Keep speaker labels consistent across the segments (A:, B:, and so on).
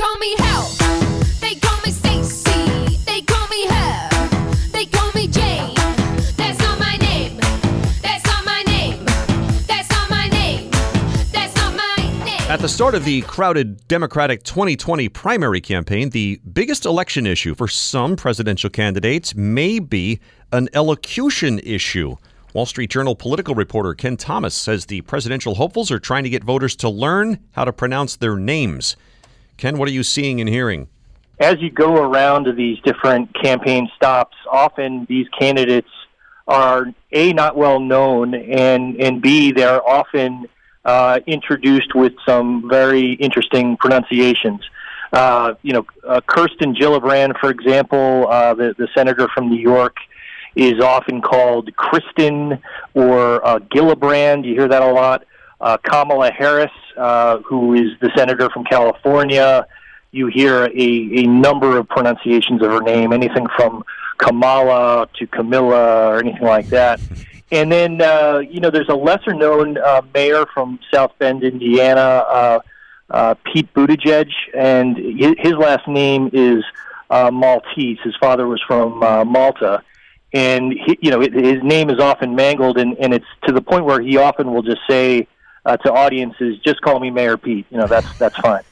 A: call me Hell. They call me Stacy. They call me Her. They call me Jane. That's not my name. That's not my name. That's not my name. That's not my name.
B: At the start of the crowded Democratic 2020 primary campaign, the biggest election issue for some presidential candidates may be an elocution issue. Wall Street Journal political reporter Ken Thomas says the presidential hopefuls are trying to get voters to learn how to pronounce their names. Ken, what are you seeing and hearing?
C: As you go around to these different campaign stops, often these candidates are, A, not well known, and B, they're often introduced with some very interesting pronunciations. Kirsten Gillibrand, for example, the senator from New York, is often called Kristen or Gillibrand. You hear that a lot. Kamala Harris, who is the senator from California, you hear a number of pronunciations of her name, anything from Kamala to Camilla or anything like that. And then, there's a lesser-known mayor from South Bend, Indiana, Pete Buttigieg, and his last name is Maltese. His father was from Malta. And, his name is often mangled, and it's to the point where he often will just say to audiences, just call me Mayor Pete. That's fine.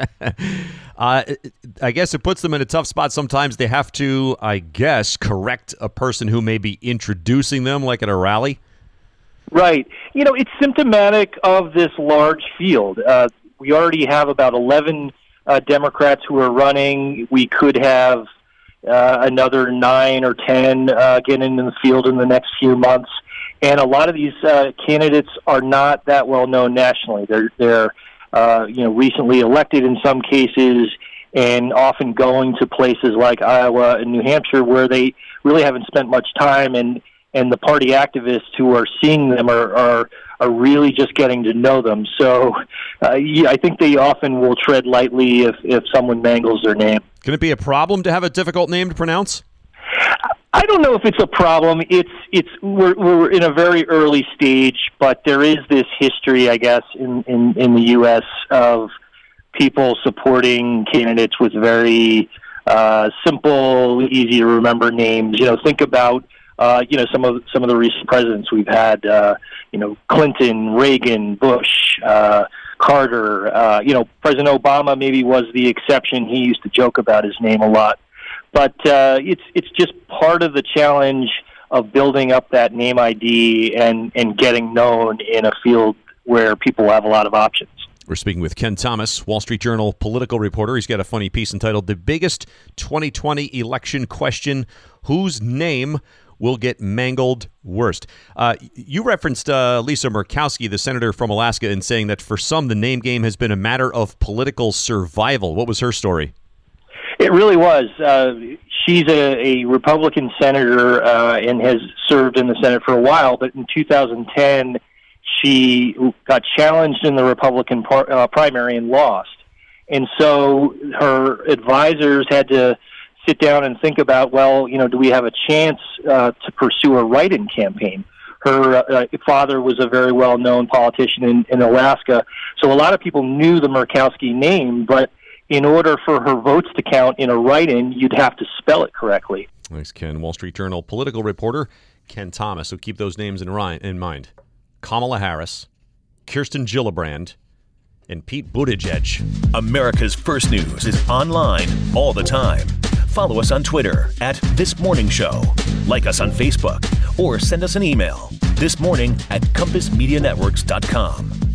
B: I guess it puts them in a tough spot. Sometimes they have to, correct a person who may be introducing them, like at a rally.
C: Right. It's symptomatic of this large field. We already have about 11 Democrats who are running. We could have another 9 or 10 getting into the field in the next few months. And a lot of these candidates are not that well known nationally. They're recently elected in some cases, and often going to places like Iowa and New Hampshire where they really haven't spent much time, and the party activists who are seeing them are really just getting to know them. So I think they often will tread lightly if someone mangles their name.
B: Can it be a problem to have a difficult name to pronounce?
C: I don't know if it's a problem. We're in a very early stage, but there is this history, I guess, in the U.S. of people supporting candidates with very simple, easy to remember names. Think about some of the recent presidents we've had. Clinton, Reagan, Bush, Carter. President Obama maybe was the exception. He used to joke about his name a lot. But it's just part of the challenge of building up that name ID and getting known in a field where people have a lot of options.
B: We're speaking with Ken Thomas, Wall Street Journal political reporter. He's got a funny piece entitled "The Biggest 2020 Election Question: Whose Name Will Get Mangled Worst?" You referenced Lisa Murkowski, the senator from Alaska, in saying that for some, the name game has been a matter of political survival. What was her story?
C: It really was. She's a Republican senator and has served in the Senate for a while, but in 2010, she got challenged in the Republican primary and lost. And so her advisors had to sit down and think about, do we have a chance to pursue a write-in campaign? Her father was a very well-known politician in Alaska, so a lot of people knew the Murkowski name, but in order for her votes to count in a write-in, you'd have to spell it correctly.
B: Thanks, Ken. Wall Street Journal political reporter Ken Thomas. So keep those names in mind. Kamala Harris, Kirsten Gillibrand, and Pete Buttigieg.
D: America's First News is online all the time. Follow us on Twitter @ThisMorningShow. Like us on Facebook or send us an email, thismorning@compassmedianetworks.com.